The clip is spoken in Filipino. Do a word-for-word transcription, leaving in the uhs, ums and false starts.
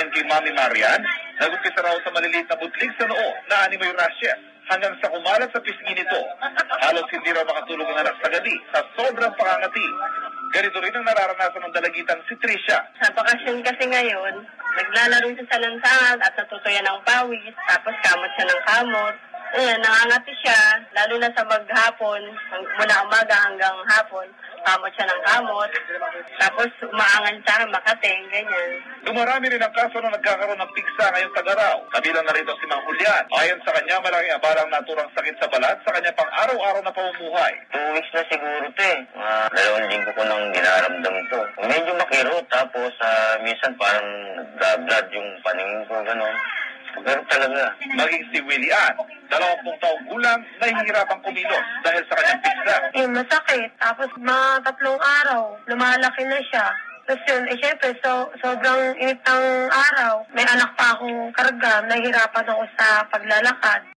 Ayon kay Mami Marian, nag-umpisa raw sa maliliit na butlig sa noo na animoy rashes hanggang sa kumalat sa pisngi nito. Halos hindi raw makatulog ang anak sa gabi sa sobrang pangangati. Ganito rin ang nararanasan ng dalagitang si Tricia. Sa bakasyon kasi ngayon, naglalaro siya sa lansangan at natutuyan ng pawis, tapos kamot siya ng kamot. Ayan, nangangati siya, lalo na sa maghapon, mula umaga hanggang hapon, kamot siya ng kamot, tapos umaangan siya, makating, ganyan. Dumarami rin ang kaso na nagkakaroon ng piksa ngayong tag-araw. Kabilang na rito si Mang Julian. Ayon sa kanya, malaking abalang naturang sakit sa balat sa kanya pang araw-araw na pamumuhay. Two weeks na siguro ito eh. Mga dalawang linggo ko nang dinaramdam ito. Medyo makirot, tapos uh, minsan parang nag-blood yung paningin ko, gano'n. Pero talaga. Maging si Willie Ann, dalawampung taong gulang, nahihirapang kumilos dahil sa kanyang piksa. Eh, masakit. Tapos mga tatlong araw, lumalaki na siya. Tapos yun, eh syempre, so, sobrang init ng araw. May anak pa akong karga, nahihirapan ako sa paglalakad.